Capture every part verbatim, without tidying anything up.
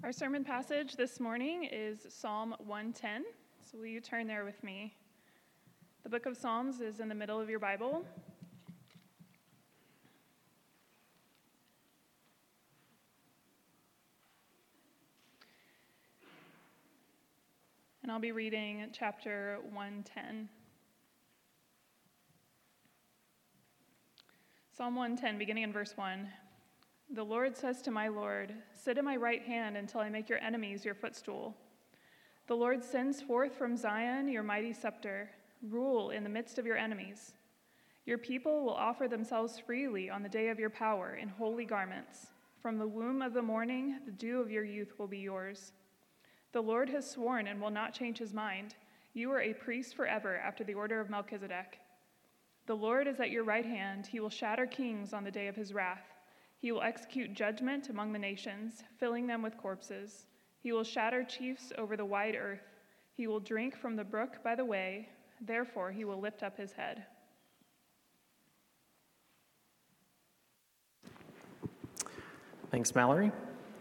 Our sermon passage this morning is Psalm one ten, so will you turn there with me? The book of Psalms is in the middle of your Bible. And I'll be reading chapter one ten. Psalm one ten, beginning in verse one. The Lord says to my Lord, sit at my right hand until I make your enemies your footstool. The Lord sends forth from Zion your mighty scepter. Rule in the midst of your enemies. Your people will offer themselves freely on the day of your power in holy garments. From the womb of the morning, the dew of your youth will be yours. The Lord has sworn and will not change his mind. You are a priest forever after the order of Melchizedek. The Lord is at your right hand. He will shatter kings on the day of his wrath. He will execute judgment among the nations, filling them with corpses. He will shatter chiefs over the wide earth. He will drink from the brook by the way. Therefore, he will lift up his head. Thanks, Mallory.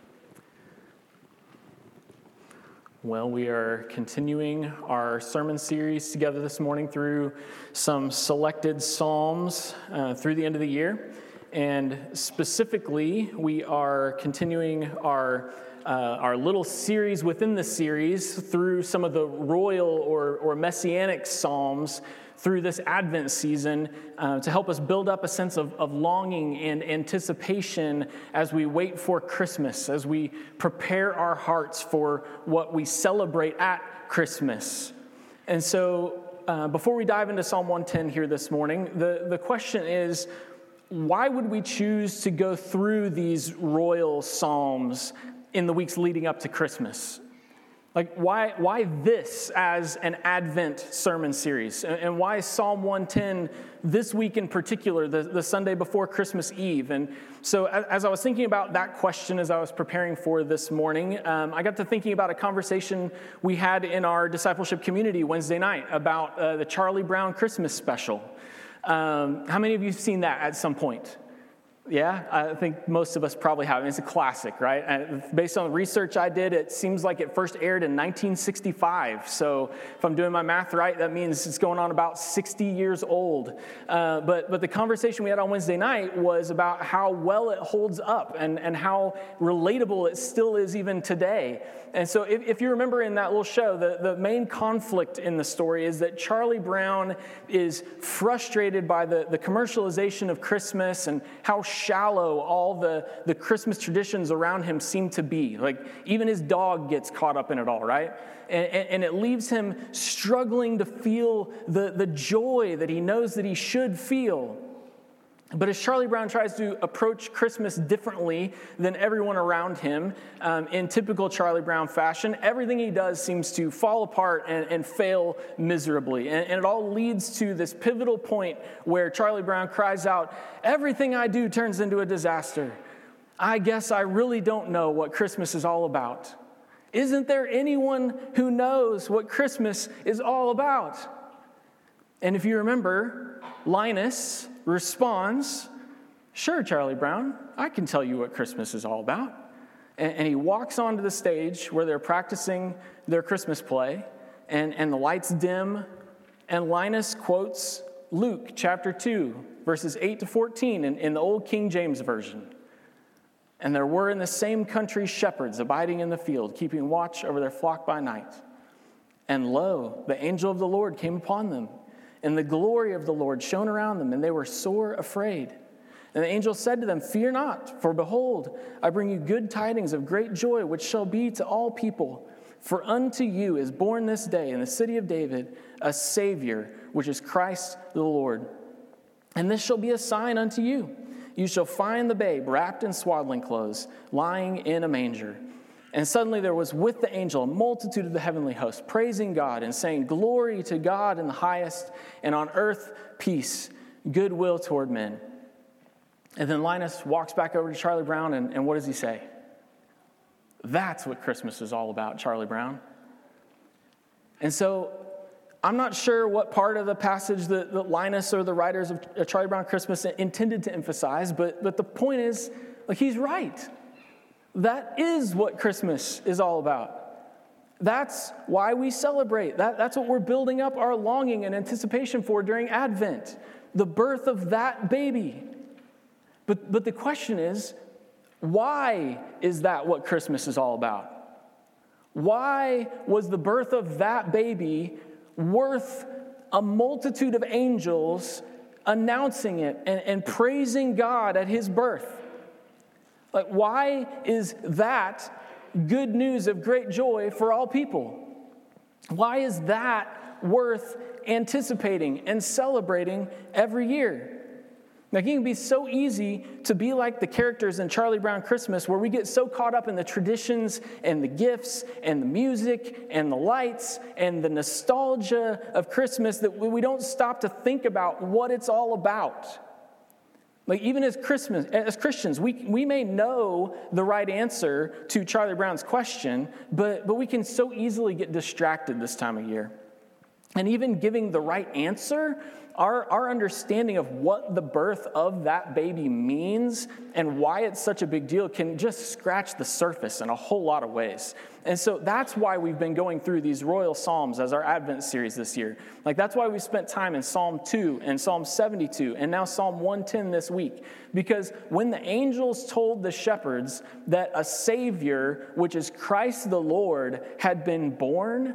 Well, we are continuing our sermon series together this morning through some selected Psalms uh, through the end of the year. And specifically, we are continuing our uh, our little series within the series through some of the royal or, or messianic psalms through this Advent season uh, to help us build up a sense of, of longing and anticipation as we wait for Christmas, as we prepare our hearts for what we celebrate at Christmas. And so uh, before we dive into Psalm one ten here this morning, the, the question is, why would we choose to go through these royal psalms in the weeks leading up to Christmas? Like, why why this as an Advent sermon series? And why Psalm one ten this week in particular, the, the Sunday before Christmas Eve? And so as I was thinking about that question as I was preparing for this morning, um, I got to thinking about a conversation we had in our discipleship community Wednesday night about uh, the Charlie Brown Christmas special. Um, how many of you have seen that at some point? Yeah, I think most of us probably have. It's a classic, right? And based on the research I did, it seems like it first aired in nineteen sixty-five. So if I'm doing my math right, that means it's going on about sixty years old. Uh, but but the conversation we had on Wednesday night was about how well it holds up and, and how relatable it still is even today. And so if, if you remember in that little show, the, the main conflict in the story is that Charlie Brown is frustrated by the, the commercialization of Christmas and how shallow all the, the Christmas traditions around him seem to be. Like, even his dog gets caught up in it all, right? And, and, and it leaves him struggling to feel the, the joy that he knows that he should feel. But as Charlie Brown tries to approach Christmas differently than everyone around him, um, in typical Charlie Brown fashion, everything he does seems to fall apart and, and fail miserably. And, and it all leads to this pivotal point where Charlie Brown cries out, "Everything I do turns into a disaster. I guess I really don't know what Christmas is all about. Isn't there anyone who knows what Christmas is all about?" And if you remember, Linus responds, "Sure, Charlie Brown, I can tell you what Christmas is all about." And, and he walks onto the stage where they're practicing their Christmas play, and, and the lights dim, and Linus quotes Luke chapter two, verses eight to fourteen in, in the old King James Version. "And there were in the same country shepherds abiding in the field, keeping watch over their flock by night. And lo, the angel of the Lord came upon them, and the glory of the Lord shone around them, and they were sore afraid. And the angel said to them, 'Fear not, for behold, I bring you good tidings of great joy, which shall be to all people. For unto you is born this day in the city of David a Savior, which is Christ the Lord. And this shall be a sign unto you. You shall find the babe wrapped in swaddling clothes, lying in a manger.' And suddenly there was with the angel a multitude of the heavenly host, praising God and saying, 'Glory to God in the highest, and on earth peace, goodwill toward men.'" And then Linus walks back over to Charlie Brown, and, and what does he say? "That's what Christmas is all about, Charlie Brown." And so I'm not sure what part of the passage that, that Linus or the writers of Charlie Brown Christmas intended to emphasize, but, but the point is, like, he's right. That is what Christmas is all about. That's why we celebrate. That, that's what we're building up our longing and anticipation for during Advent, the birth of that baby. But, but the question is, why is that what Christmas is all about? Why was the birth of that baby worth a multitude of angels announcing it and, and praising God at his birth? Like, why is that good news of great joy for all people? Why is that worth anticipating and celebrating every year? Like, it can be so easy to be like the characters in Charlie Brown Christmas, where we get so caught up in the traditions and the gifts and the music and the lights and the nostalgia of Christmas that we don't stop to think about what it's all about. Like, even as Christmas, as Christians, we, we may know the right answer to Charlie Brown's question, but, but we can so easily get distracted this time of year. And even giving the right answer, our, our understanding of what the birth of that baby means and why it's such a big deal can just scratch the surface in a whole lot of ways. And so that's why we've been going through these royal psalms as our Advent series this year. Like, that's why we spent time in Psalm two and Psalm seventy-two and now Psalm one ten this week. Because when the angels told the shepherds that a Savior, which is Christ the Lord, had been born,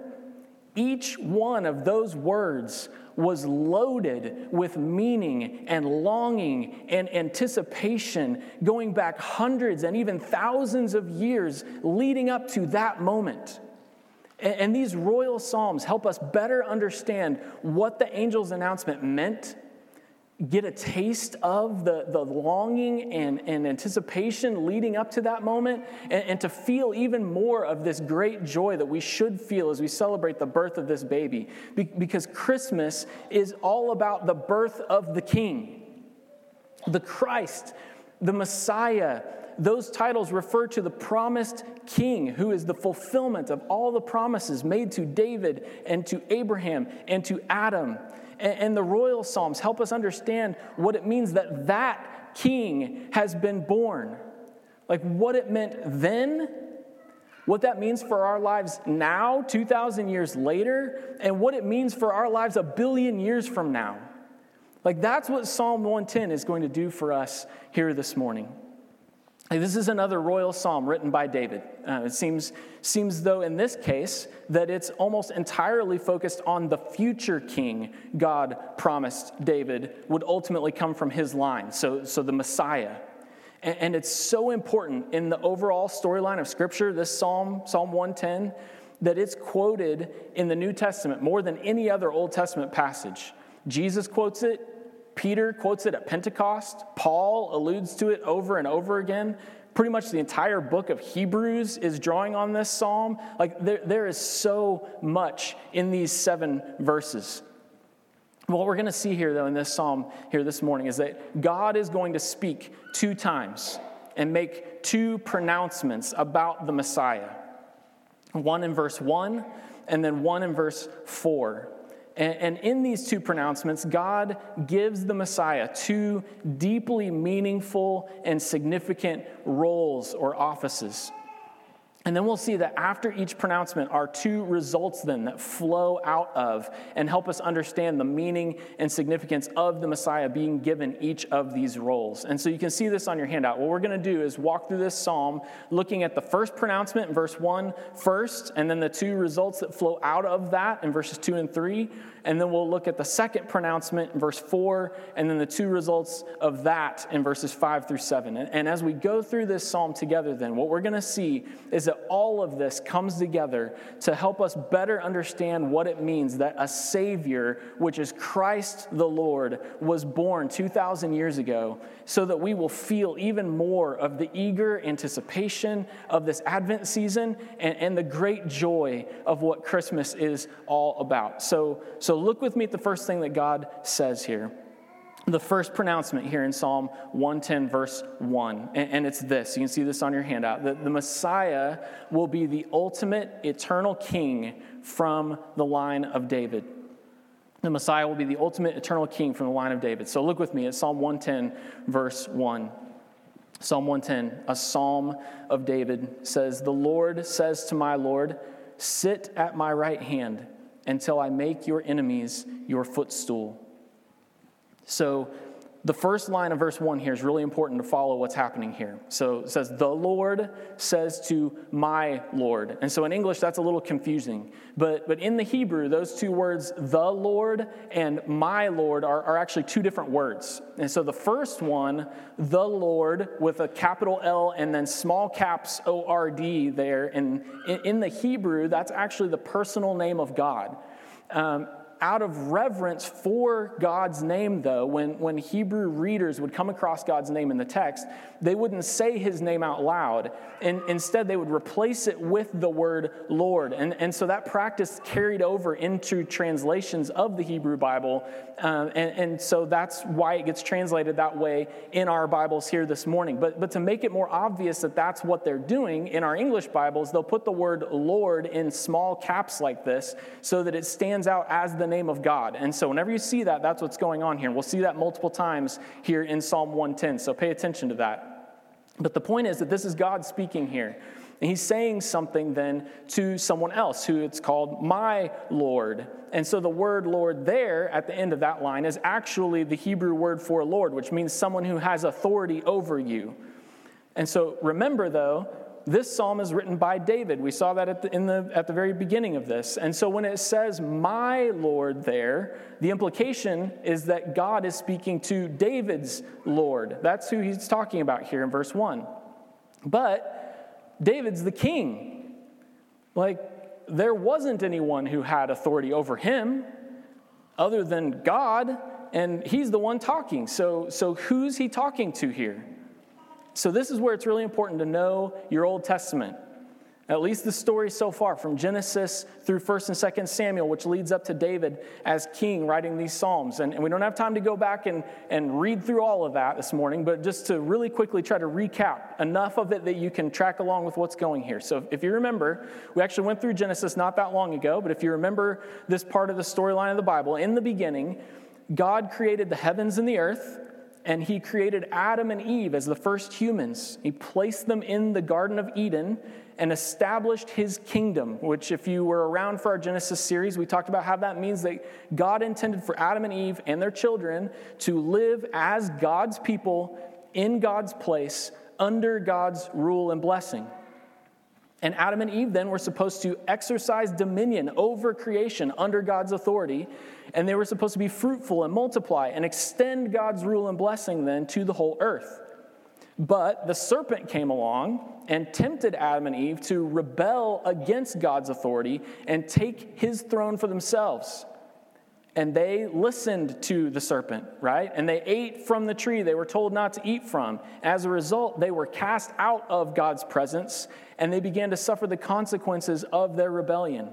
each one of those words was loaded with meaning and longing and anticipation going back hundreds and even thousands of years leading up to that moment. And these royal psalms help us better understand what the angel's announcement meant, get a taste of the, the longing and, and anticipation leading up to that moment, and, and to feel even more of this great joy that we should feel as we celebrate the birth of this baby. Be, because Christmas is all about the birth of the King, the Christ, the Messiah. Those titles refer to the promised King, who is the fulfillment of all the promises made to David and to Abraham and to Adam. And the royal psalms help us understand what it means that that king has been born. Like, what it meant then, what that means for our lives now, two thousand years later, and what it means for our lives a billion years from now. Like, that's what Psalm one ten is going to do for us here this morning. This is another royal psalm written by David. Uh, it seems, seems though in this case that it's almost entirely focused on the future king God promised David would ultimately come from his line, so, so the Messiah. And, and it's so important in the overall storyline of Scripture, this psalm, Psalm one ten, that it's quoted in the New Testament more than any other Old Testament passage. Jesus quotes it. Peter quotes it at Pentecost. Paul alludes to it over and over again. Pretty much the entire book of Hebrews is drawing on this psalm. Like, there, there is so much in these seven verses. What we're going to see here, though, in this psalm here this morning is that God is going to speak two times and make two pronouncements about the Messiah. One in verse one, and then one in verse four. And in these two pronouncements, God gives the Messiah two deeply meaningful and significant roles or offices. And then we'll see that after each pronouncement are two results then that flow out of and help us understand the meaning and significance of the Messiah being given each of these roles. And so you can see this on your handout. What we're going to do is walk through this psalm looking at the first pronouncement in verse one first, and then the two results that flow out of that in verses two and three. And then we'll look at the second pronouncement in verse four, and then the two results of that in verses five through seven. And, and as we go through this psalm together then, what we're going to see is that all of this comes together to help us better understand what it means that a Savior, which is Christ the Lord, was born two thousand years ago, so that we will feel even more of the eager anticipation of this Advent season and, and the great joy of what Christmas is all about. So, so look with me at the first thing that God says here. The first pronouncement here in Psalm one ten, verse one, and, and it's this. You can see this on your handout. That the Messiah will be the ultimate eternal king from the line of David. The Messiah will be the ultimate eternal king from the line of David. So look with me at Psalm one ten, verse one. Psalm one ten, a psalm of David, says, "The Lord says to my Lord, sit at my right hand until I make your enemies your footstool." So the first line of verse one here is really important to follow what's happening here. So it says, "The Lord says to my Lord." And so in English, that's a little confusing. But but in the Hebrew, those two words, "the Lord" and "my Lord," are, are actually two different words. And so the first one, "the Lord," with a capital L and then small caps O R D there. And in, in the Hebrew, that's actually the personal name of God. Um, Out of reverence for God's name, though, when, when Hebrew readers would come across God's name in the text, they wouldn't say his name out loud. And instead, they would replace it with the word Lord. And, and so that practice carried over into translations of the Hebrew Bible. Uh, and, and so that's why it gets translated that way in our Bibles here this morning. But, but to make it more obvious that that's what they're doing, in our English Bibles, they'll put the word Lord in small caps like this so that it stands out as the name of God. And so whenever you see that, that's what's going on here. We'll see that multiple times here in Psalm one ten, so pay attention to that. But the point is that this is God speaking here. And he's saying something then to someone else who it's called my Lord. And so the word Lord there at the end of that line is actually the Hebrew word for Lord, which means someone who has authority over you. And so remember, though, this psalm is written by David. We saw that at the, in the, at the very beginning of this. And so when it says my Lord there, the implication is that God is speaking to David's Lord. That's who he's talking about here in verse one. But David's the king. Like, there wasn't anyone who had authority over him other than God, and he's the one talking. So, so who's he talking to here? So this is where it's really important to know your Old Testament, at least the story so far from Genesis through First and Second Samuel, which leads up to David as king writing these Psalms. And, and we don't have time to go back and, and read through all of that this morning, but just to really quickly try to recap enough of it that you can track along with what's going here. So if you remember, we actually went through Genesis not that long ago, but if you remember this part of the storyline of the Bible, in the beginning, God created the heavens and the earth, and he created Adam and Eve as the first humans. He placed them in the Garden of Eden and established his kingdom, which if you were around for our Genesis series, we talked about how that means that God intended for Adam and Eve and their children to live as God's people in God's place under God's rule and blessing. And Adam and Eve then were supposed to exercise dominion over creation under God's authority, and they were supposed to be fruitful and multiply and extend God's rule and blessing then to the whole earth. But the serpent came along and tempted Adam and Eve to rebel against God's authority and take his throne for themselves. And they listened to the serpent, right? And they ate from the tree they were told not to eat from. As a result, they were cast out of God's presence, and they began to suffer the consequences of their rebellion.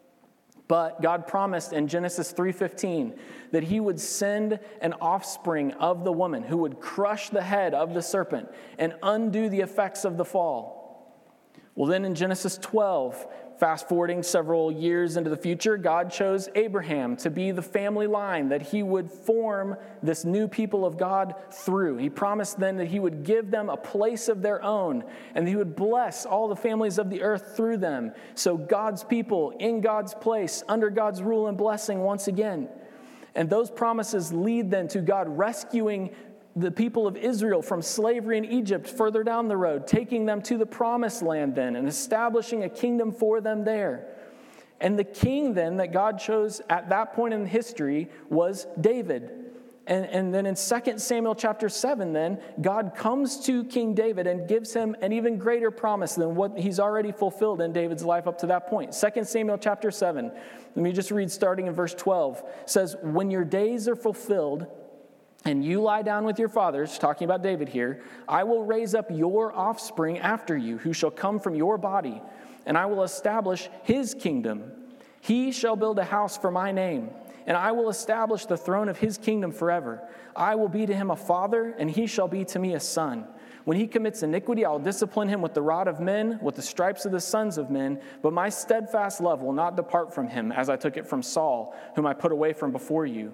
But God promised in Genesis three fifteen that he would send an offspring of the woman who would crush the head of the serpent and undo the effects of the fall. Well, then in Genesis twelve, fast forwarding several years into the future, God chose Abraham to be the family line that he would form this new people of God through. He promised then that he would give them a place of their own and he would bless all the families of the earth through them. So God's people in God's place, under God's rule and blessing once again. And those promises lead then to God rescuing the people of Israel from slavery in Egypt further down the road, taking them to the promised land then and establishing a kingdom for them there. And the king then that God chose at that point in history was David. And, and then in Second Samuel chapter seven then, God comes to King David and gives him an even greater promise than what he's already fulfilled in David's life up to that point. Second Samuel chapter seven, let me just read starting in verse twelve, says, "When your days are fulfilled, and you lie down with your fathers," talking about David here, "I will raise up your offspring after you, who shall come from your body, and I will establish his kingdom. He shall build a house for my name, and I will establish the throne of his kingdom forever. I will be to him a father, and he shall be to me a son. When he commits iniquity, I will discipline him with the rod of men, with the stripes of the sons of men, but my steadfast love will not depart from him, as I took it from Saul, whom I put away from before you.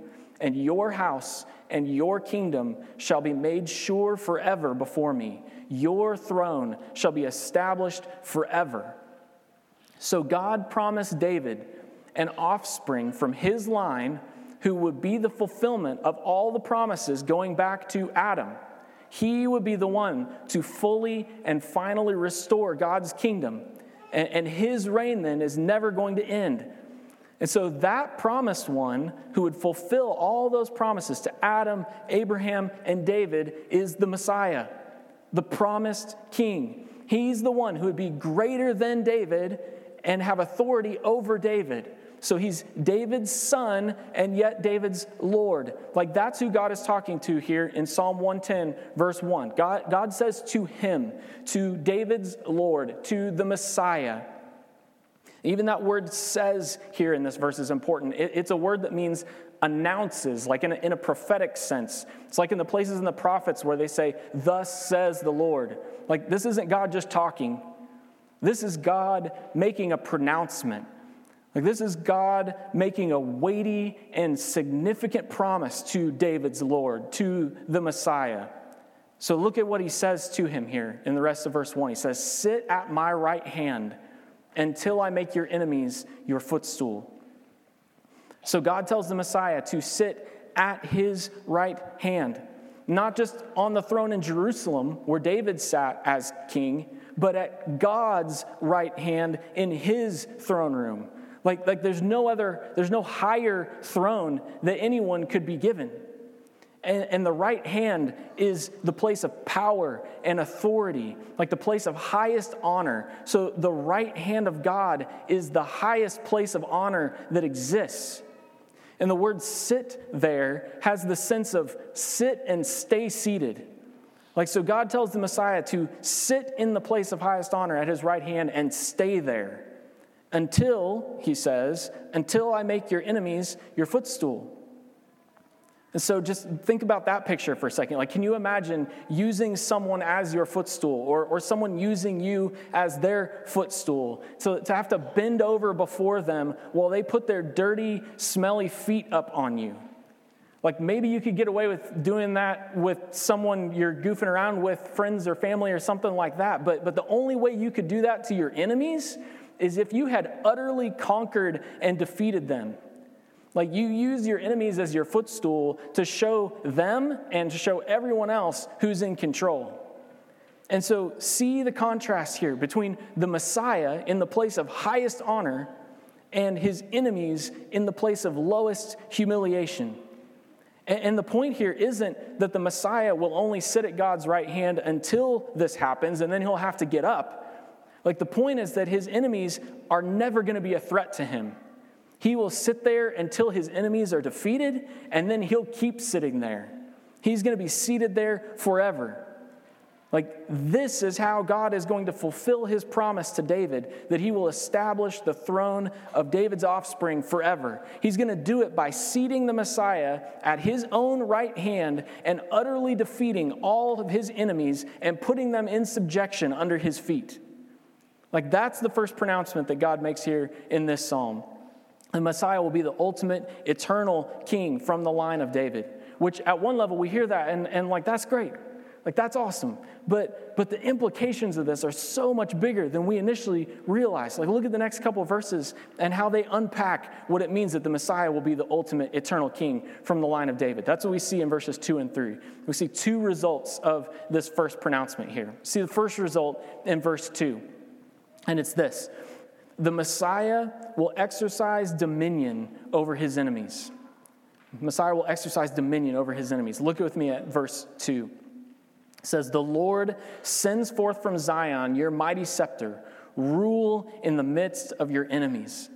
and your house and your kingdom shall be made sure forever before me. Your throne shall be established forever." So God promised David an offspring from his line who would be the fulfillment of all the promises going back to Adam. He would be the one to fully and finally restore God's kingdom. And, and his reign then is never going to end. And so that promised one who would fulfill all those promises to Adam, Abraham, and David is the Messiah, the promised king. He's the one who would be greater than David and have authority over David. So he's David's son and yet David's Lord. Like that's who God is talking to here in Psalm one ten, verse one. God, God says to him, to David's Lord, to the Messiah. Even that word "says" here in this verse is important. It, it's a word that means announces, like in a, in a prophetic sense. It's like in the places in the prophets where they say, "Thus says the Lord." Like this isn't God just talking. This is God making a pronouncement. Like this is God making a weighty and significant promise to David's Lord, to the Messiah. So look at what he says to him here in the rest of verse one. He says, "Sit at my right hand until I make your enemies your footstool." So God tells the Messiah to sit at his right hand, not just on the throne in Jerusalem where David sat as king, but at God's right hand in his throne room. Like, like there's no other, there's no higher throne that anyone could be given. And, and the right hand is the place of power and authority, like the place of highest honor. So the right hand of God is the highest place of honor that exists. And the word "sit" there has the sense of sit and stay seated. Like, so God tells the Messiah to sit in the place of highest honor at his right hand and stay there. Until, he says, until I make your enemies your footstool. And so just think about that picture for a second. Like, can you imagine using someone as your footstool or, or someone using you as their footstool? So to have to bend over before them while they put their dirty, smelly feet up on you. Like maybe you could get away with doing that with someone you're goofing around with, friends or family or something like that. But, but the only way you could do that to your enemies is if you had utterly conquered and defeated them. Like you use your enemies as your footstool to show them and to show everyone else who's in control. And so see the contrast here between the Messiah in the place of highest honor and his enemies in the place of lowest humiliation. And the point here isn't that the Messiah will only sit at God's right hand until this happens and then he'll have to get up. Like the point is that his enemies are never going to be a threat to him. He will sit there until his enemies are defeated, and then he'll keep sitting there. He's going to be seated there forever. Like this is how God is going to fulfill his promise to David, that he will establish the throne of David's offspring forever. He's going to do it by seating the Messiah at his own right hand and utterly defeating all of his enemies and putting them in subjection under his feet. Like that's the first pronouncement that God makes here in this psalm. The Messiah will be the ultimate eternal king from the line of David, which at one level we hear that and, and like, that's great. Like that's awesome. But, but the implications of this are so much bigger than we initially realized. Like look at the next couple of verses and how they unpack what it means that the Messiah will be the ultimate eternal king from the line of David. That's what we see in verses two and three. We see two results of this first pronouncement here. See the first result in verse two. And it's this: the Messiah will exercise dominion over his enemies. The Messiah will exercise dominion over his enemies. Look with me at verse two. It says, "The Lord sends forth from Zion your mighty scepter. Rule in the midst of your enemies."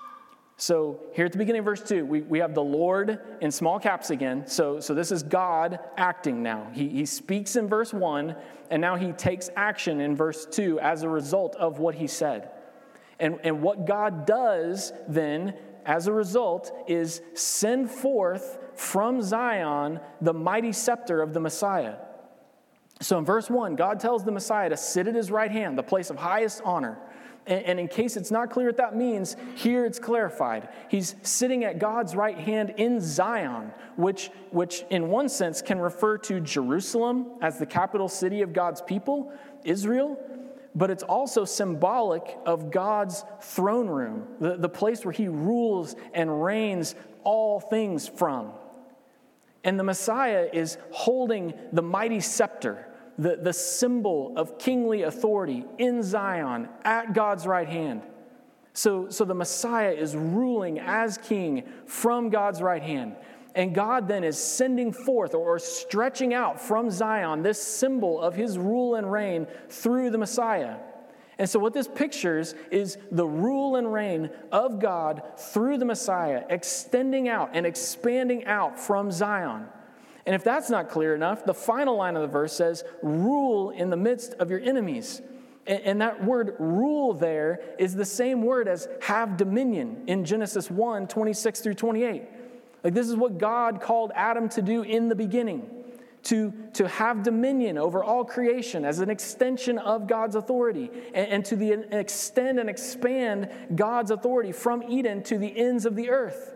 So here at the beginning of verse two, we, we have the Lord in small caps again. So, so this is God acting now. He, he speaks in verse one, and now he takes action in verse two as a result of what he said. And, and what God does then, as a result, is send forth from Zion the mighty scepter of the Messiah. So in verse one, God tells the Messiah to sit at his right hand, the place of highest honor. And, and in case it's not clear what that means, here it's clarified. He's sitting at God's right hand in Zion, which, which in one sense can refer to Jerusalem as the capital city of God's people, Israel, but it's also symbolic of God's throne room, the, the place where he rules and reigns all things from. And the Messiah is holding the mighty scepter, the, the symbol of kingly authority in Zion at God's right hand. So, so the Messiah is ruling as king from God's right hand. And God then is sending forth or stretching out from Zion this symbol of his rule and reign through the Messiah. And so what this pictures is the rule and reign of God through the Messiah, extending out and expanding out from Zion. And if that's not clear enough, the final line of the verse says, rule in the midst of your enemies. And that word rule there is the same word as have dominion in Genesis one, twenty-six through twenty-eight. Like this is what God called Adam to do in the beginning, to, to have dominion over all creation as an extension of God's authority, and, and to the, extend and expand God's authority from Eden to the ends of the earth.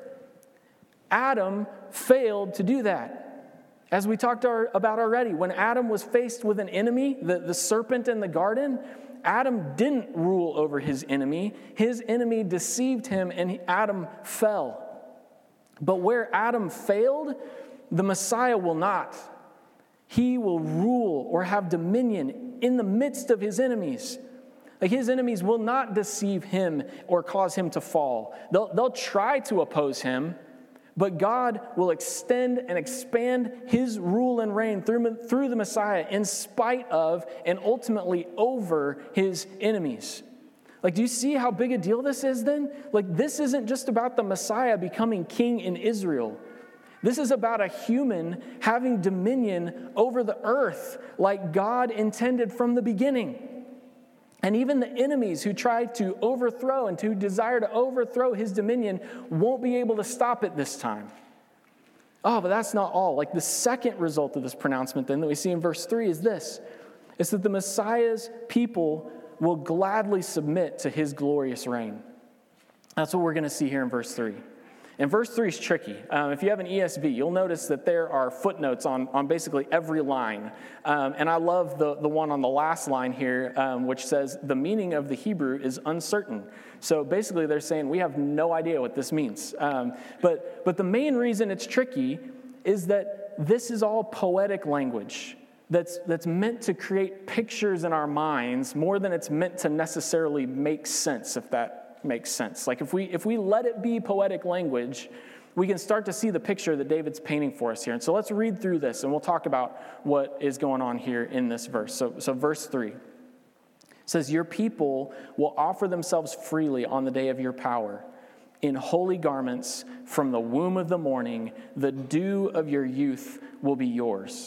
Adam failed to do that. As we talked our, about already, when Adam was faced with an enemy, the, the serpent in the garden, Adam didn't rule over his enemy. His enemy deceived him, and he, Adam fell. But where Adam failed, the Messiah will not. He will rule or have dominion in the midst of his enemies. Like his enemies will not deceive him or cause him to fall. They'll, they'll try to oppose him, but God will extend and expand his rule and reign through, through the Messiah in spite of and ultimately over his enemies. Like, do you see how big a deal this is then? Like, this isn't just about the Messiah becoming king in Israel. This is about a human having dominion over the earth like God intended from the beginning. And even the enemies who try to overthrow and who desire to overthrow his dominion won't be able to stop it this time. Oh, but that's not all. Like, the second result of this pronouncement then that we see in verse three is this. It's that the Messiah's people will gladly submit to his glorious reign. That's what we're going to see here in verse three. And verse three is tricky. Um, if you have an E S V, you'll notice that there are footnotes on, on basically every line. Um, and I love the, the one on the last line here, um, which says, the meaning of the Hebrew is uncertain. So basically they're saying, we have no idea what this means. Um, but, but the main reason it's tricky is that this is all poetic language. That's, that's meant to create pictures in our minds more than it's meant to necessarily make sense, if that makes sense. Like if we if we let it be poetic language, we can start to see the picture that David's painting for us here. And so let's read through this, and we'll talk about what is going on here in this verse. So, so verse three says, your people will offer themselves freely on the day of your power. In holy garments from the womb of the morning, the dew of your youth will be yours.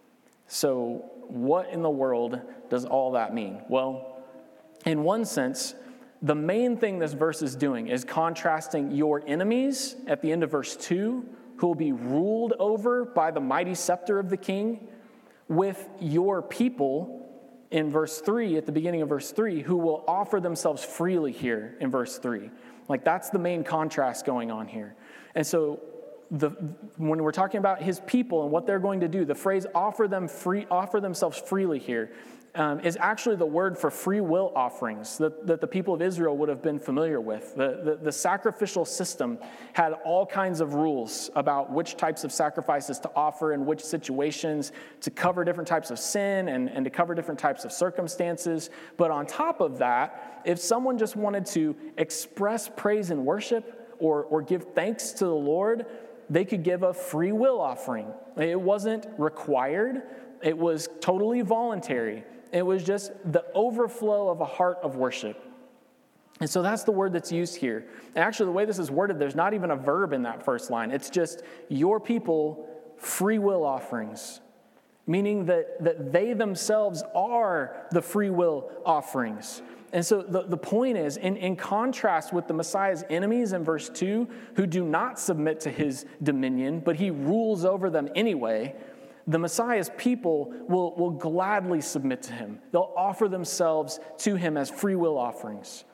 So what in the world does all that mean? Well, in one sense, the main thing this verse is doing is contrasting your enemies at the end of verse two, who will be ruled over by the mighty scepter of the king, with your people in verse three, at the beginning of verse three, who will offer themselves freely here in verse three. Like that's the main contrast going on here. And so The, when we're talking about his people and what they're going to do, the phrase offer them free, offer themselves freely here um, is actually the word for free will offerings that, that the people of Israel would have been familiar with. The, the, the sacrificial system had all kinds of rules about which types of sacrifices to offer in which situations, to cover different types of sin and, and to cover different types of circumstances. But on top of that, if someone just wanted to express praise and worship or, or give thanks to the Lord, they could give a free will offering. It wasn't required. It was totally voluntary. It was just the overflow of a heart of worship. And so that's the word that's used here. And actually, the way this is worded, there's not even a verb in that first line. It's just your people free will offerings, meaning that, that they themselves are the free will offerings. And so the, the point is, in, in contrast with the Messiah's enemies in verse two, who do not submit to his dominion, but he rules over them anyway, the Messiah's people will, will gladly submit to him. They'll offer themselves to him as free will offerings.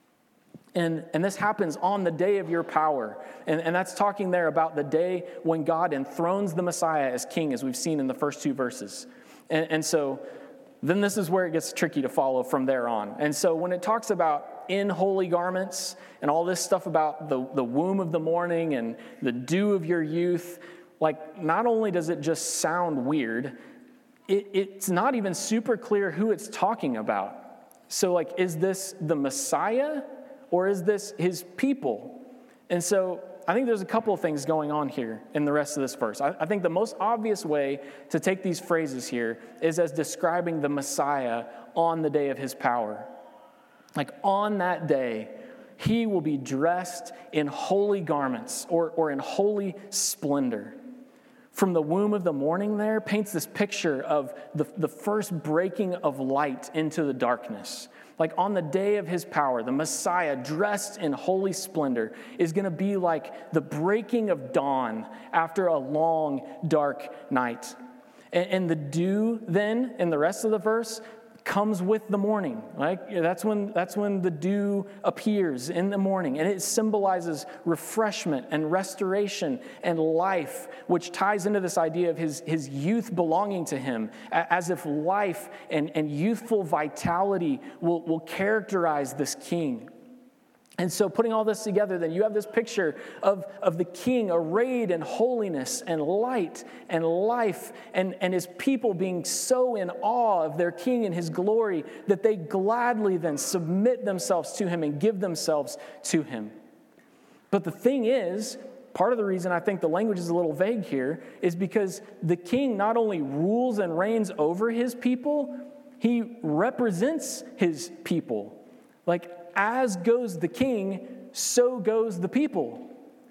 And, and this happens on the day of your power. And, and that's talking there about the day when God enthrones the Messiah as king, as we've seen in the first two verses. And, and so then this is where it gets tricky to follow from there on. And so when it talks about in holy garments and all this stuff about the, the womb of the morning and the dew of your youth, like not only does it just sound weird, it, it's not even super clear who it's talking about. So like, is this the Messiah? Or is this his people? And so I think there's a couple of things going on here in the rest of this verse. I, I think the most obvious way to take these phrases here is as describing the Messiah on the day of his power. Like on that day, he will be dressed in holy garments or, or in holy splendor. From the womb of the morning there paints this picture of the, the first breaking of light into the darkness. Like on the day of his power, the Messiah dressed in holy splendor is going to be like the breaking of dawn after a long, dark night. And, and the dew then, in the rest of the verse, comes with the morning. Like that's when that's when the dew appears in the morning, and it symbolizes refreshment and restoration and life, which ties into this idea of his, his youth belonging to him, as if life and, and youthful vitality will, will characterize this king. And so putting all this together, then you have this picture of, of the king arrayed in holiness and light and life, and, and his people being so in awe of their king and his glory that they gladly then submit themselves to him and give themselves to him. But the thing is, part of the reason I think the language is a little vague here is because the king not only rules and reigns over his people, he represents his people. Like, as goes the king, so goes the people.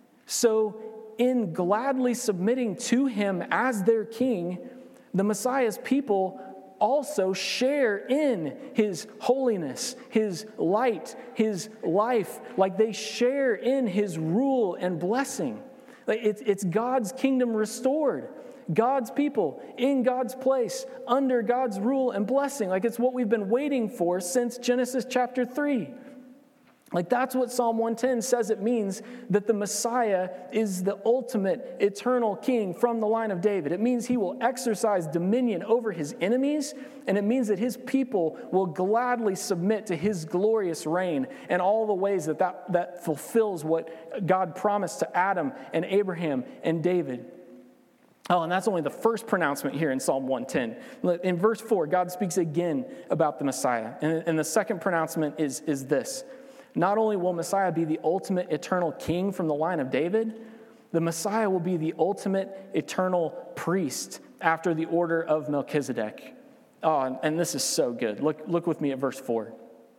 So in gladly submitting to him as their king, the Messiah's people also share in his holiness, his light, his life. Like they share in his rule and blessing. Like it's, it's God's kingdom restored. God's people in God's place, under God's rule and blessing. Like it's what we've been waiting for since Genesis chapter three. Like that's what Psalm one ten says it means, that the Messiah is the ultimate eternal king from the line of David. It means he will exercise dominion over his enemies, and it means that his people will gladly submit to his glorious reign and all the ways that that, that fulfills what God promised to Adam and Abraham and David. Oh, and that's only the first pronouncement here in Psalm one ten. In verse four, God speaks again about the Messiah. And, and the second pronouncement is, is this. Not only will Messiah be the ultimate eternal king from the line of David, the Messiah will be the ultimate eternal priest after the order of Melchizedek. Oh, and, and this is so good. Look, look with me at verse four.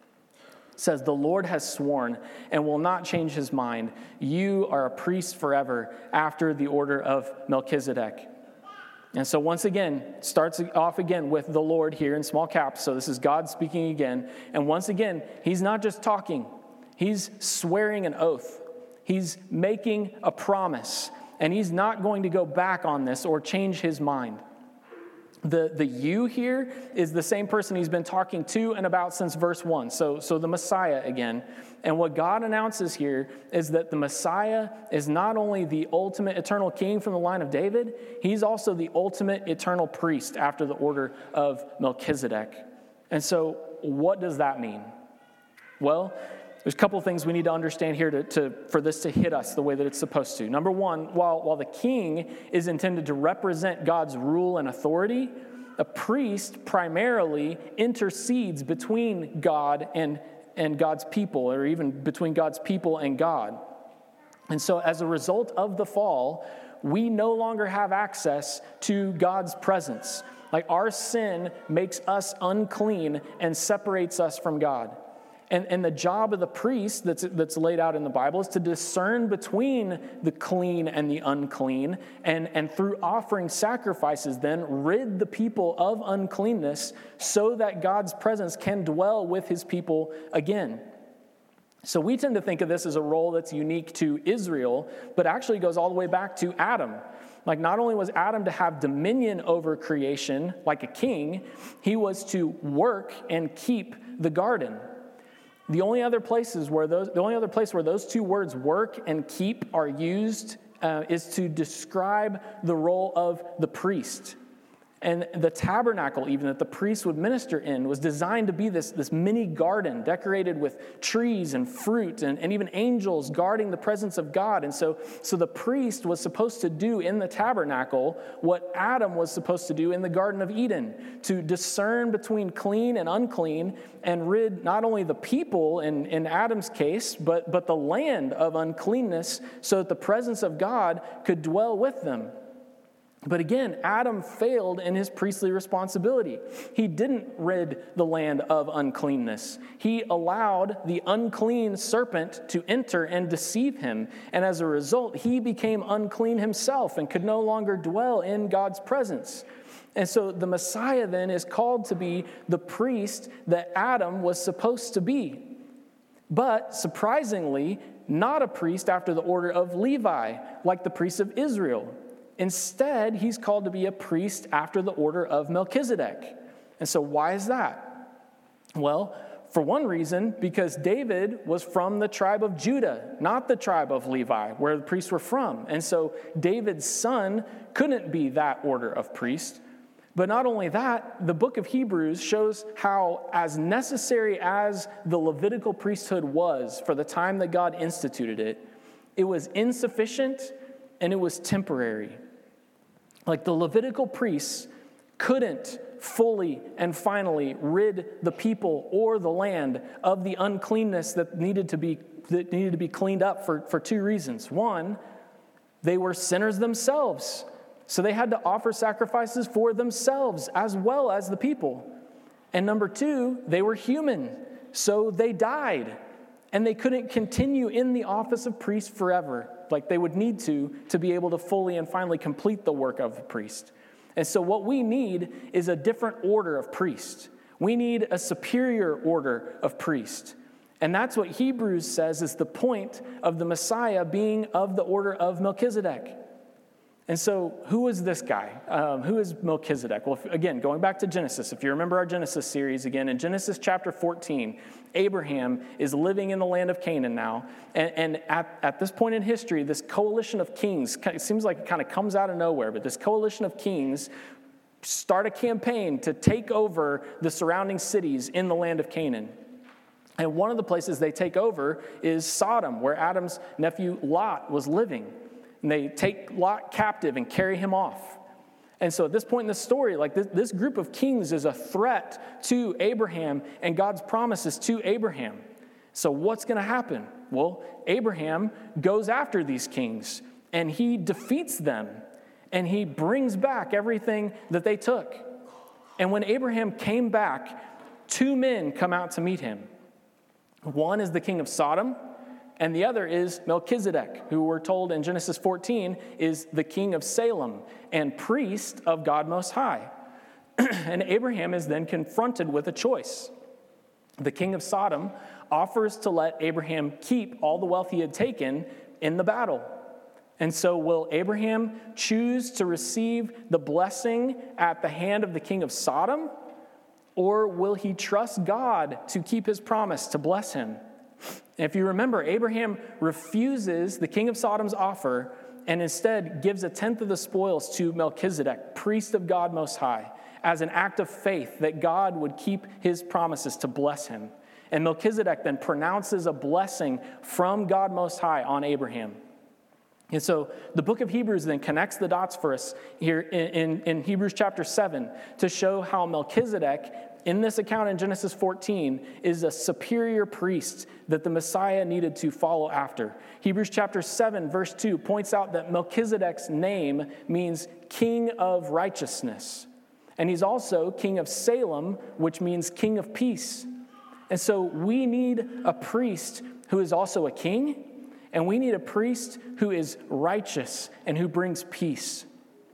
It says, "The Lord has sworn and will not change his mind. You are a priest forever after the order of Melchizedek." And so once again, starts off again with the Lord here in small caps. So this is God speaking again. And once again, he's not just talking. He's swearing an oath. He's making a promise. And he's not going to go back on this or change his mind. The, the you here is the same person he's been talking to and about since verse one. So, so the Messiah again. And what God announces here is that the Messiah is not only the ultimate eternal king from the line of David, he's also the ultimate eternal priest after the order of Melchizedek. And so what does that mean? Well, there's a couple of things we need to understand here to, to, for this to hit us the way that it's supposed to. Number one, while, while the king is intended to represent God's rule and authority, a priest primarily intercedes between God and, and God's people, or even between God's people and God. And so as a result of the fall, we no longer have access to God's presence. Like our sin makes us unclean and separates us from God. And, and the job of the priest that's, that's laid out in the Bible is to discern between the clean and the unclean, and, and through offering sacrifices then rid the people of uncleanness so that God's presence can dwell with his people again. So we tend to think of this as a role that's unique to Israel, but actually goes all the way back to Adam. Like, not only was Adam to have dominion over creation like a king, he was to work and keep the garden. The only other places where those, the only other place where those two words, work and keep, are used uh, is to describe the role of the priest. And the tabernacle, even, that the priest would minister in was designed to be this, this mini garden decorated with trees and fruit and, and even angels guarding the presence of God. And so, so the priest was supposed to do in the tabernacle what Adam was supposed to do in the Garden of Eden, to discern between clean and unclean and rid not only the people, in, in Adam's case, but, but the land of uncleanness so that the presence of God could dwell with them. But again, Adam failed in his priestly responsibility. He didn't rid the land of uncleanness. He allowed the unclean serpent to enter and deceive him. And as a result, he became unclean himself and could no longer dwell in God's presence. And so the Messiah then is called to be the priest that Adam was supposed to be. But surprisingly, not a priest after the order of Levi, like the priests of Israel. Instead, he's called to be a priest after the order of Melchizedek. And so why is that? Well, for one reason, because David was from the tribe of Judah, not the tribe of Levi, where the priests were from. And so David's son couldn't be that order of priest. But not only that, the book of Hebrews shows how, as necessary as the Levitical priesthood was for the time that God instituted it, it was insufficient and it was temporary. Like, the Levitical priests couldn't fully and finally rid the people or the land of the uncleanness that needed to be that needed to be cleaned up for, for two reasons. One, they were sinners themselves, so they had to offer sacrifices for themselves as well as the people. And number two, they were human, so they died, and they couldn't continue in the office of priest forever, like they would need to, to be able to fully and finally complete the work of the priest. And so what we need is a different order of priest. We need a superior order of priest. And that's what Hebrews says is the point of the Messiah being of the order of Melchizedek. And so who is this guy? Um, who is Melchizedek? Well, if, again, going back to Genesis, if you remember our Genesis series, again, in Genesis chapter fourteen, Abraham is living in the land of Canaan now. And, and at, at this point in history, this coalition of kings, it seems like it kind of comes out of nowhere, but this coalition of kings start a campaign to take over the surrounding cities in the land of Canaan. And one of the places they take over is Sodom, where Adam's nephew Lot was living. And they take Lot captive and carry him off. And so at this point in the story, like this, this group of kings is a threat to Abraham and God's promises to Abraham. So what's going to happen? Well, Abraham goes after these kings and he defeats them and he brings back everything that they took. And when Abraham came back, two men come out to meet him. One is the king of Sodom, and the other is Melchizedek, who we're told in Genesis fourteen is the king of Salem and priest of God Most High. And Abraham is then confronted with a choice. The king of Sodom offers to let Abraham keep all the wealth he had taken in the battle. And so will Abraham choose to receive the blessing at the hand of the king of Sodom, or will he trust God to keep his promise to bless him? If you remember, Abraham refuses the king of Sodom's offer and instead gives a tenth of the spoils to Melchizedek, priest of God Most High, as an act of faith that God would keep his promises to bless him. And Melchizedek then pronounces a blessing from God Most High on Abraham. And so the book of Hebrews then connects the dots for us here in, in, in Hebrews chapter seven to show how Melchizedek, in this account in Genesis fourteen, is a superior priest that the Messiah needed to follow after. Hebrews chapter seven, verse two points out that Melchizedek's name means king of righteousness. And he's also king of Salem, which means king of peace. And so we need a priest who is also a king, and we need a priest who is righteous and who brings peace.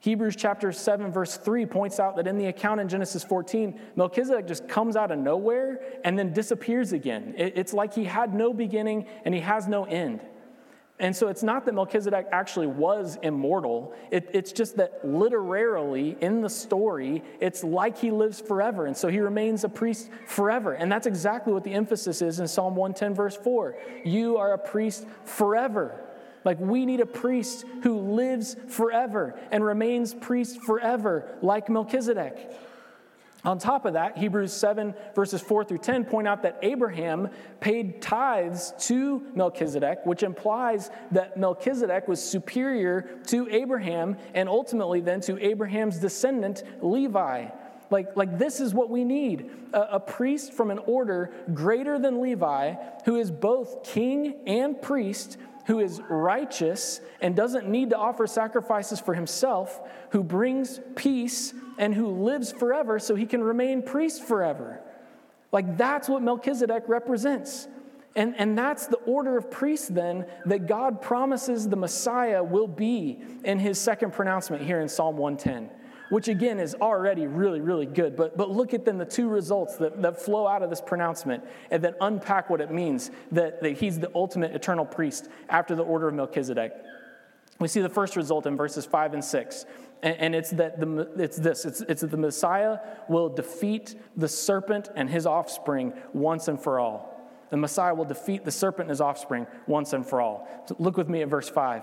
Hebrews chapter seven, verse three points out that in the account in Genesis fourteen, Melchizedek just comes out of nowhere and then disappears again. It's like he had no beginning and he has no end. And so it's not that Melchizedek actually was immortal. It, it's just that literally in the story, it's like he lives forever. And so he remains a priest forever. And that's exactly what the emphasis is in Psalm one ten, verse four. You are a priest forever. Like we need a priest who lives forever and remains priest forever, like Melchizedek. On top of that, Hebrews seven, verses four through ten point out that Abraham paid tithes to Melchizedek, which implies that Melchizedek was superior to Abraham and ultimately then to Abraham's descendant, Levi. Like, like this is what we need, a, a priest from an order greater than Levi who is both king and priest, who is righteous and doesn't need to offer sacrifices for himself, who brings peace and who lives forever so he can remain priest forever. Like that's what Melchizedek represents. And, and that's the order of priests then that God promises the Messiah will be in his second pronouncement here in Psalm one ten. Which again is already really, really good. But, but look at then the two results that, that flow out of this pronouncement and then unpack what it means that, that he's the ultimate eternal priest after the order of Melchizedek. We see the first result in verses five and six. And, and it's that the it's this, it's, it's that the Messiah will defeat the serpent and his offspring once and for all. The Messiah will defeat the serpent and his offspring once and for all. So look with me at verse five.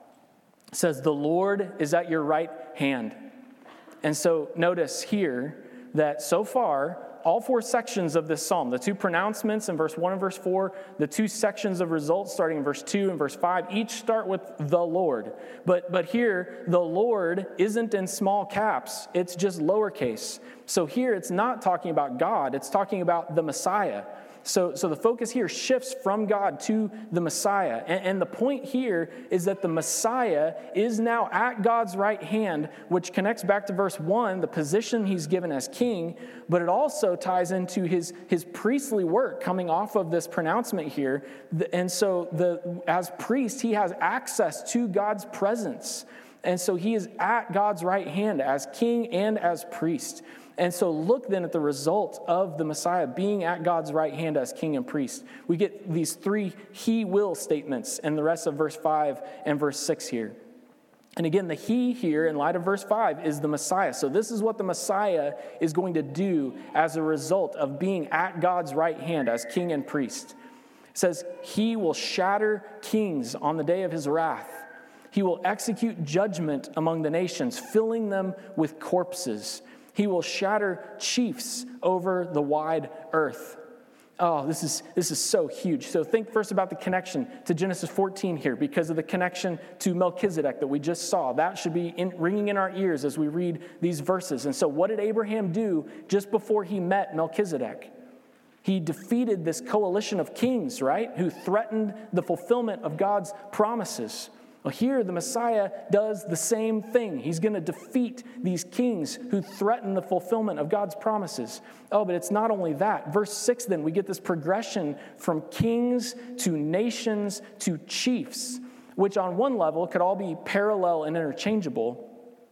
It says, the Lord is at your right hand. And so notice here that so far, all four sections of this psalm, the two pronouncements in verse one and verse four, the two sections of results starting in verse two and verse five, each start with the Lord. But, but here, the Lord isn't in small caps. It's just lowercase. So here, it's not talking about God. It's talking about the Messiah. So, so the focus here shifts from God to the Messiah. And, and the point here is that the Messiah is now at God's right hand, which connects back to verse one, the position he's given as king, but it also ties into his, his priestly work coming off of this pronouncement here. And so the, as priest, he has access to God's presence. And so he is at God's right hand as king and as priest. And so look then at the result of the Messiah being at God's right hand as king and priest. We get these three he will statements in the rest of verse five and verse six here. And again, the he here in light of verse five is the Messiah. So this is what the Messiah is going to do as a result of being at God's right hand as king and priest. It says, he will shatter kings on the day of his wrath. He will execute judgment among the nations, filling them with corpses. He will shatter chiefs over the wide earth. Oh, this is this is so huge. So think first about the connection to Genesis fourteen here because of the connection to Melchizedek that we just saw. That should be in, ringing in our ears as we read these verses. And so what did Abraham do just before he met Melchizedek? He defeated this coalition of kings, right, who threatened the fulfillment of God's promises. Well, here the Messiah does the same thing. He's going to defeat these kings who threaten the fulfillment of God's promises. Oh, but it's not only that. Verse six, then, we get this progression from kings to nations to chiefs, which on one level could all be parallel and interchangeable.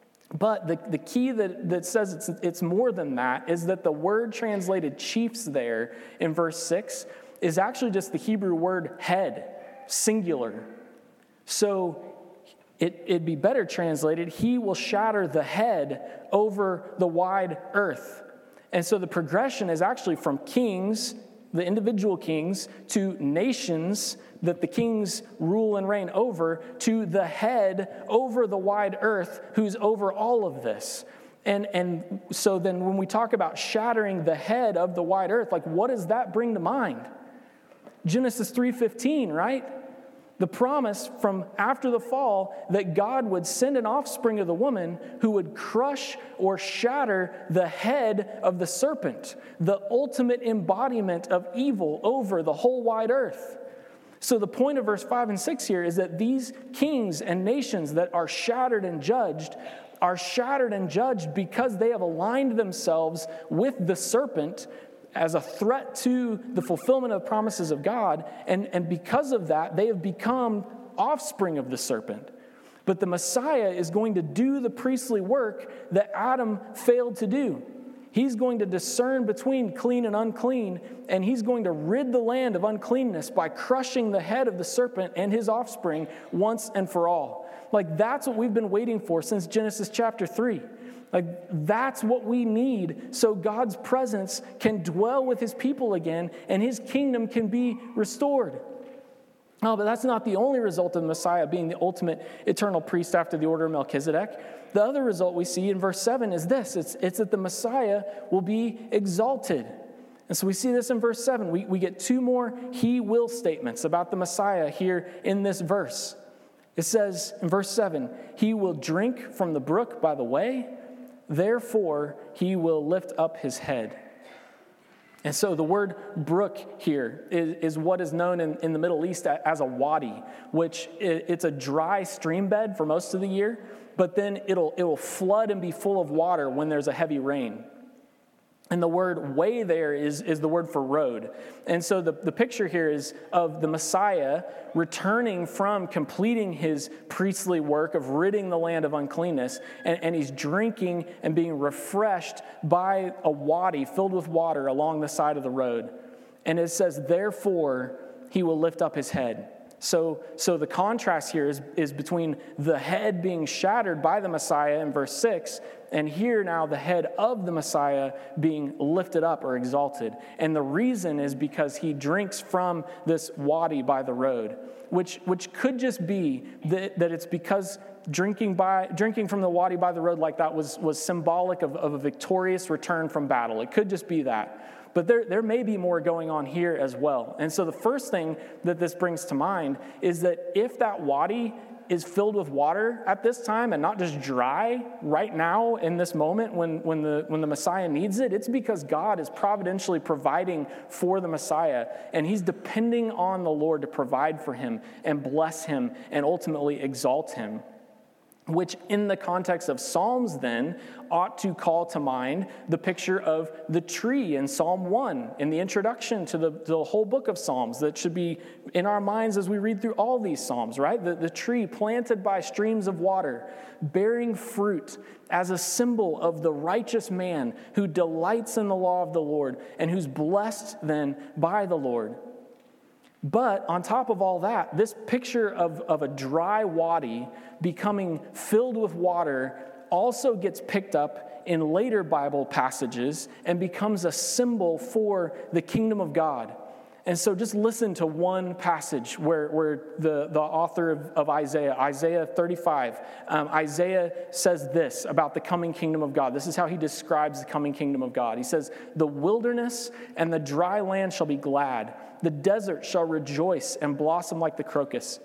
But the, the key that, that says it's, it's more than that is that the word translated chiefs there in verse six is actually just the Hebrew word head, singular. So it, it'd be better translated, he will shatter the head over the wide earth. And so the progression is actually from kings, the individual kings, to nations that the kings rule and reign over, to the head over the wide earth who's over all of this. And, and so then when we talk about shattering the head of the wide earth, like what does that bring to mind? Genesis three fifteen, right? The promise from after the fall that God would send an offspring of the woman who would crush or shatter the head of the serpent, the ultimate embodiment of evil over the whole wide earth. So the point of verse five and six here is that these kings and nations that are shattered and judged are shattered and judged because they have aligned themselves with the serpent as a threat to the fulfillment of the promises of God, and, and because of that, they have become offspring of the serpent. But the Messiah is going to do the priestly work that Adam failed to do. He's going to discern between clean and unclean, and he's going to rid the land of uncleanness by crushing the head of the serpent and his offspring once and for all. Like, that's what we've been waiting for since Genesis chapter three. Like, that's what we need so God's presence can dwell with his people again and his kingdom can be restored. No, but that's not the only result of the Messiah being the ultimate eternal priest after the order of Melchizedek. The other result we see in verse seven is this. It's, it's that the Messiah will be exalted. And so we see this in verse seven. We, we get two more he will statements about the Messiah here in this verse. It says in verse seven, he will drink from the brook by the way, therefore he will lift up his head. And so the word brook here is, is what is known in, in the Middle East as a wadi, which it, it's a dry stream bed for most of the year, but then it'll, it will flood and be full of water when there's a heavy rain. And the word way there is, is the word for road. And so the, the picture here is of the Messiah returning from completing his priestly work of ridding the land of uncleanness, and, and he's drinking and being refreshed by a wadi filled with water along the side of the road. And it says, therefore, he will lift up his head. So, so the contrast here is, is between the head being shattered by the Messiah in verse six, and here now the head of the Messiah being lifted up or exalted. And the reason is because he drinks from this wadi by the road, which, which could just be that, that it's because drinking by drinking from the wadi by the road like that was, was symbolic of, of a victorious return from battle. It could just be that. But there, there may be more going on here as well. And so the first thing that this brings to mind is that if that wadi is filled with water at this time and not just dry right now in this moment when, when, the, when the Messiah needs it, it's because God is providentially providing for the Messiah, and he's depending on the Lord to provide for him and bless him and ultimately exalt him. Which in the context of Psalms then ought to call to mind the picture of the tree in Psalm one, in the introduction to the, the whole book of Psalms that should be in our minds as we read through all these Psalms, right? The, the tree planted by streams of water, bearing fruit as a symbol of the righteous man who delights in the law of the Lord and who's blessed then by the Lord. But on top of all that, this picture of, of a dry wadi becoming filled with water also gets picked up in later Bible passages and becomes a symbol for the kingdom of God. And so just listen to one passage where, where the, the author of, of Isaiah, Isaiah thirty-five, um, Isaiah says this about the coming kingdom of God. This is how he describes the coming kingdom of God. He says, the wilderness and the dry land shall be glad. The desert shall rejoice and blossom like the crocus.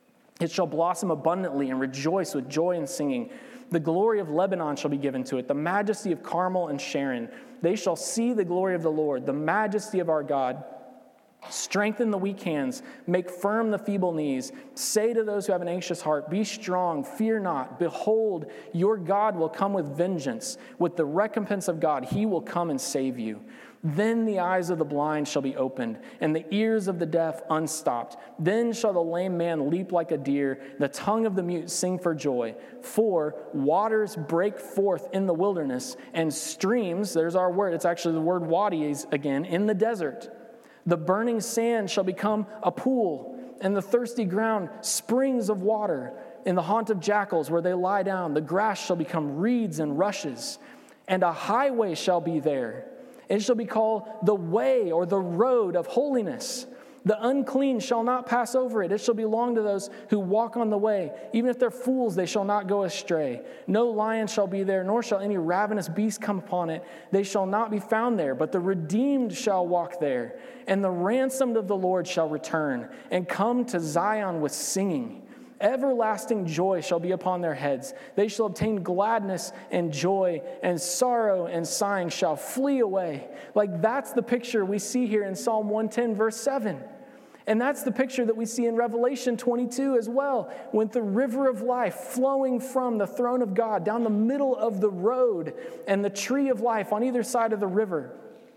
It shall blossom abundantly and rejoice with joy and singing. The glory of Lebanon shall be given to it, the majesty of Carmel and Sharon. They shall see the glory of the Lord, the majesty of our God. Strengthen the weak hands, make firm the feeble knees. Say to those who have an anxious heart, be strong, fear not. Behold, your God will come with vengeance. With the recompense of God, he will come and save you. Then the eyes of the blind shall be opened, and the ears of the deaf unstopped. Then shall the lame man leap like a deer, the tongue of the mute sing for joy. For waters break forth in the wilderness, and streams, there's our word, it's actually the word wadis again, in the desert. The burning sand shall become a pool, and the thirsty ground springs of water. In the haunt of jackals where they lie down, the grass shall become reeds and rushes, and a highway shall be there. It shall be called the way or the road of holiness. The unclean shall not pass over it. It shall belong to those who walk on the way. Even if they're fools, they shall not go astray. No lion shall be there, nor shall any ravenous beast come upon it. They shall not be found there, but the redeemed shall walk there. And the ransomed of the Lord shall return and come to Zion with singing. Everlasting joy shall be upon their heads. They shall obtain gladness and joy, and sorrow and sighing shall flee away. Like, that's the picture we see here in Psalm one ten, verse seven. And that's the picture that we see in Revelation twenty-two as well, with the river of life flowing from the throne of God down the middle of the road, and the tree of life on either side of the river.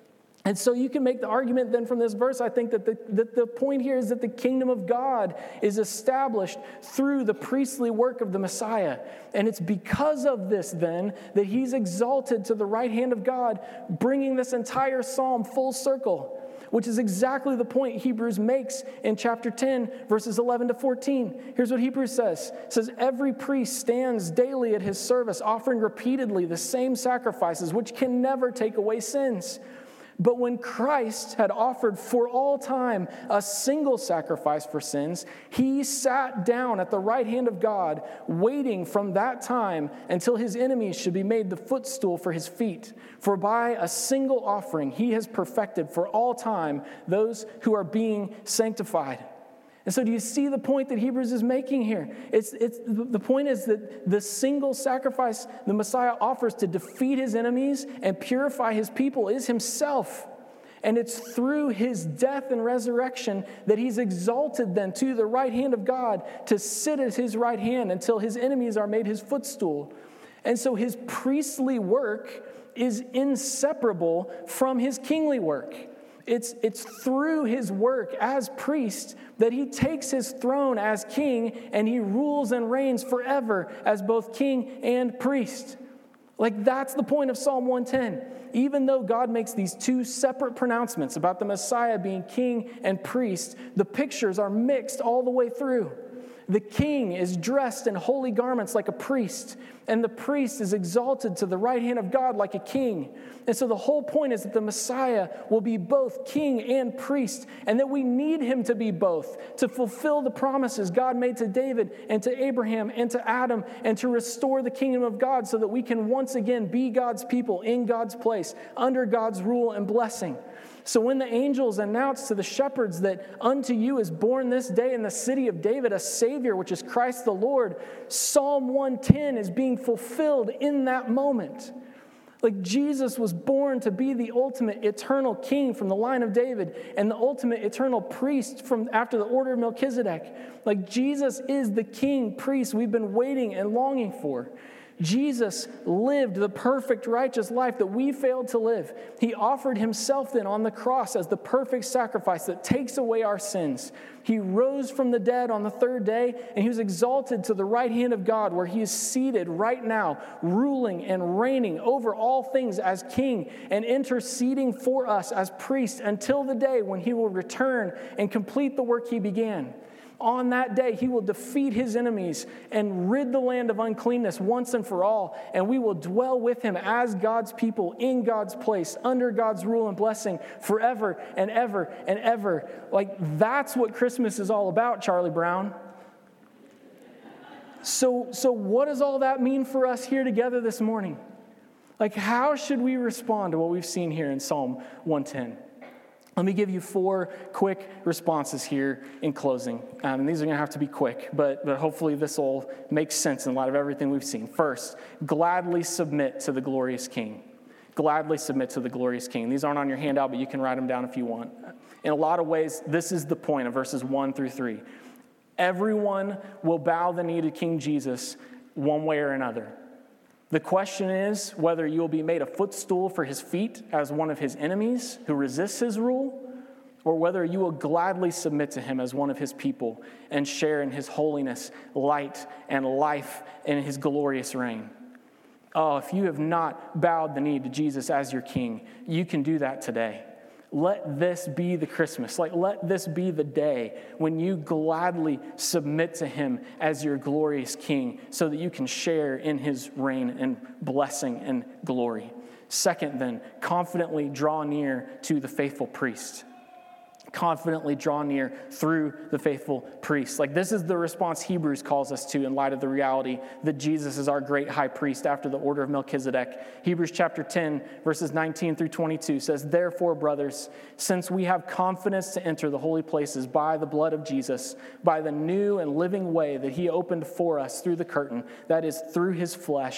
And so you can make the argument then from this verse, I think, that the, that the point here is that the kingdom of God is established through the priestly work of the Messiah. And it's because of this then that he's exalted to the right hand of God, bringing this entire psalm full circle, which is exactly the point Hebrews makes in chapter ten, verses eleven to fourteen. Here's what Hebrews says. It says, every priest stands daily at his service, offering repeatedly the same sacrifices, which can never take away sins. But when Christ had offered for all time a single sacrifice for sins, he sat down at the right hand of God, waiting from that time until his enemies should be made the footstool for his feet. For by a single offering he has perfected for all time those who are being sanctified. And so do you see the point that Hebrews is making here? It's, it's, the point is that the single sacrifice the Messiah offers to defeat his enemies and purify his people is himself. And it's through his death and resurrection that he's exalted then to the right hand of God to sit at his right hand until his enemies are made his footstool. And so his priestly work is inseparable from his kingly work. It's, it's through his work as priest that he takes his throne as king and he rules and reigns forever as both king and priest. Like, that's the point of Psalm one ten. Even though God makes these two separate pronouncements about the Messiah being king and priest, the pictures are mixed all the way through. The king is dressed in holy garments like a priest, and the priest is exalted to the right hand of God like a king. And so the whole point is that the Messiah will be both king and priest, and that we need him to be both to fulfill the promises God made to David and to Abraham and to Adam, and to restore the kingdom of God so that we can once again be God's people in God's place, under God's rule and blessing. So when the angels announced to the shepherds that unto you is born this day in the city of David a Savior, which is Christ the Lord, Psalm one ten is being fulfilled in that moment. Like, Jesus was born to be the ultimate eternal king from the line of David and the ultimate eternal priest from after the order of Melchizedek. Like, Jesus is the king priest we've been waiting and longing for. Jesus lived the perfect, righteous life that we failed to live. He offered himself then on the cross as the perfect sacrifice that takes away our sins. He rose from the dead on the third day, and he was exalted to the right hand of God, where he is seated right now, ruling and reigning over all things as king and interceding for us as priest until the day when he will return and complete the work he began. On that day, he will defeat his enemies and rid the land of uncleanness once and for all, and we will dwell with him as God's people in God's place, under God's rule and blessing forever and ever and ever. Like, that's what Christmas is all about, Charlie Brown. So, so what does all that mean for us here together this morning? Like, how should we respond to what we've seen here in Psalm one ten? Let me give you four quick responses here in closing. Um, and these are going to have to be quick, but, but hopefully this will make sense in light of everything we've seen. First, gladly submit to the glorious King. Gladly submit to the glorious King. These aren't on your handout, but you can write them down if you want. In a lot of ways, this is the point of verses one through three. Everyone will bow the knee to King Jesus one way or another. The question is whether you will be made a footstool for his feet as one of his enemies who resists his rule, or whether you will gladly submit to him as one of his people and share in his holiness, light, and life in his glorious reign. Oh, if you have not bowed the knee to Jesus as your king, you can do that today. Let this be the Christmas. Like, let this be the day when you gladly submit to him as your glorious king so that you can share in his reign and blessing and glory. Second, then, confidently draw near to the faithful priest. Confidently draw near through the faithful priest. Like, this is the response Hebrews calls us to in light of the reality that Jesus is our great high priest after the order of Melchizedek. Hebrews chapter ten, verses nineteen through twenty-two says, "Therefore, brothers, since we have confidence to enter the holy places by the blood of Jesus, by the new and living way that he opened for us through the curtain, that is, through his flesh,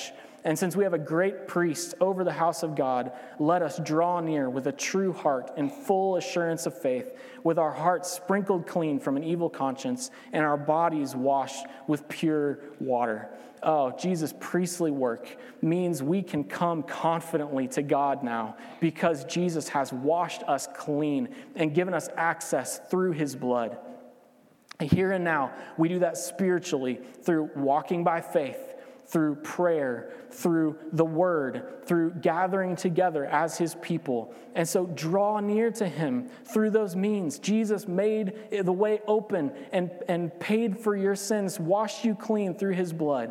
And since we have a great priest over the house of God, let us draw near with a true heart and full assurance of faith, with our hearts sprinkled clean from an evil conscience and our bodies washed with pure water. Oh, Jesus' priestly work means we can come confidently to God now because Jesus has washed us clean and given us access through his blood. Here and now, we do that spiritually through walking by faith, through prayer, through the word, through gathering together as his people. And so draw near to him through those means. Jesus made the way open and, and paid for your sins, washed you clean through his blood.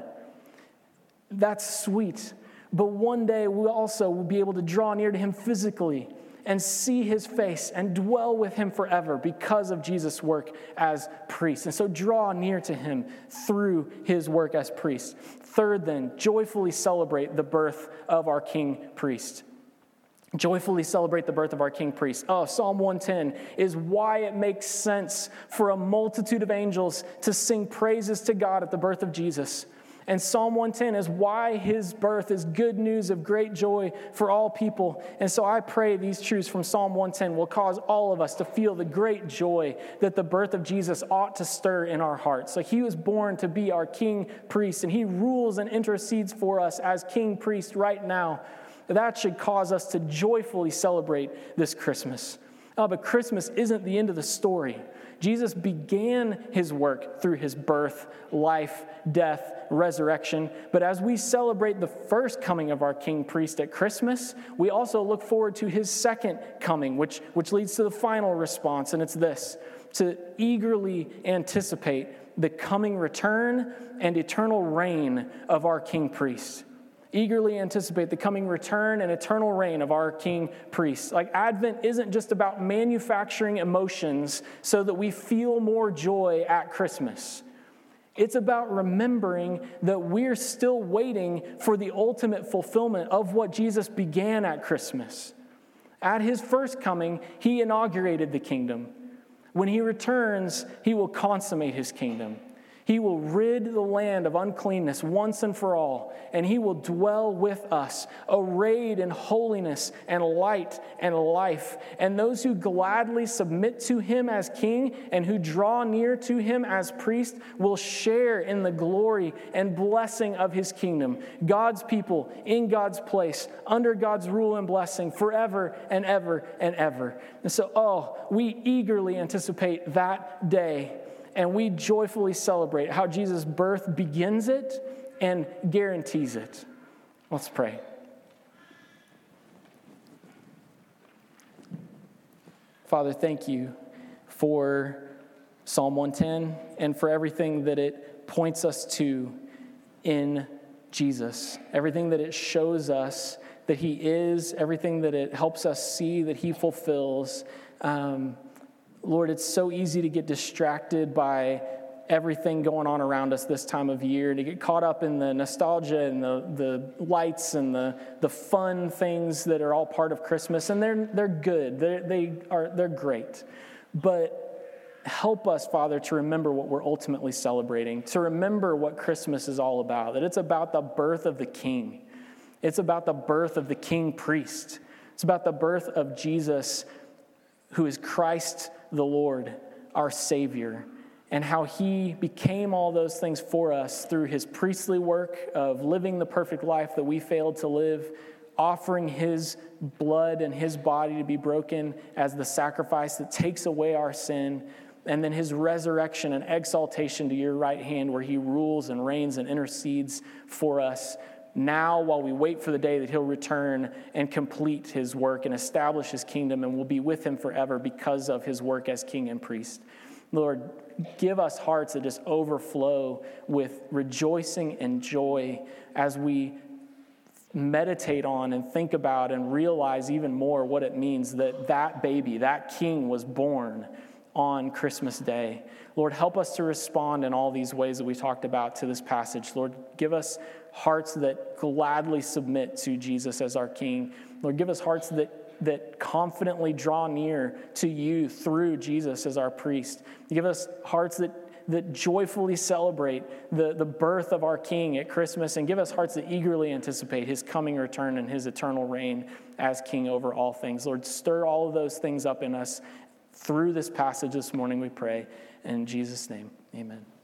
That's sweet. But one day we also will be able to draw near to him physically and see his face and dwell with him forever because of Jesus' work as priest. And so draw near to him through his work as priest. Third, then, joyfully celebrate the birth of our king priest. Joyfully celebrate the birth of our king priest. Oh, Psalm one ten is why it makes sense for a multitude of angels to sing praises to God at the birth of Jesus. And Psalm one ten is why his birth is good news of great joy for all people. And so I pray these truths from Psalm one ten will cause all of us to feel the great joy that the birth of Jesus ought to stir in our hearts. So he was born to be our king priest, and he rules and intercedes for us as king priest right now. That should cause us to joyfully celebrate this Christmas. Oh, but Christmas isn't the end of the story. Jesus began his work through his birth, life, death, resurrection. But as we celebrate the first coming of our king priest at Christmas, we also look forward to his second coming, which, which leads to the final response, and it's this: to eagerly anticipate the coming return and eternal reign of our king priest. Eagerly anticipate the coming return and eternal reign of our king priest. Like, Advent isn't just about manufacturing emotions so that we feel more joy at Christmas. It's about remembering that we're still waiting for the ultimate fulfillment of what Jesus began at Christmas. At his first coming, he inaugurated the kingdom. When he returns, he will consummate his kingdom. He will rid the land of uncleanness once and for all, and he will dwell with us, arrayed in holiness and light and life. And those who gladly submit to him as king and who draw near to him as priest will share in the glory and blessing of his kingdom. God's people in God's place, under God's rule and blessing forever and ever and ever. And so, oh, we eagerly anticipate that day. And we joyfully celebrate how Jesus' birth begins it and guarantees it. Let's pray. Father, thank you for Psalm one ten and for everything that it points us to in Jesus. Everything that it shows us that he is, everything that it helps us see that he fulfills. Um, Lord, it's so easy to get distracted by everything going on around us this time of year, to get caught up in the nostalgia and the, the lights and the, the fun things that are all part of Christmas. And they're they're good. They're, they are, they're great. But help us, Father, to remember what we're ultimately celebrating, to remember what Christmas is all about, that it's about the birth of the King. It's about the birth of the King Priest. It's about the birth of Jesus, who is Christ the Lord, our Savior, and how he became all those things for us through his priestly work of living the perfect life that we failed to live, offering his blood and his body to be broken as the sacrifice that takes away our sin, and then his resurrection and exaltation to your right hand where he rules and reigns and intercedes for us now while we wait for the day that he'll return and complete his work and establish his kingdom, and we'll be with him forever because of his work as king and priest. Lord, give us hearts that just overflow with rejoicing and joy as we meditate on and think about and realize even more what it means that that baby, that king, was born on Christmas Day. Lord, help us to respond in all these ways that we talked about to this passage. Lord, give us hearts that gladly submit to Jesus as our King. Lord, give us hearts that, that confidently draw near to you through Jesus as our priest. Give us hearts that that joyfully celebrate the, the birth of our King at Christmas, and give us hearts that eagerly anticipate his coming return and his eternal reign as King over all things. Lord, stir all of those things up in us through this passage this morning, we pray. In Jesus' name, amen.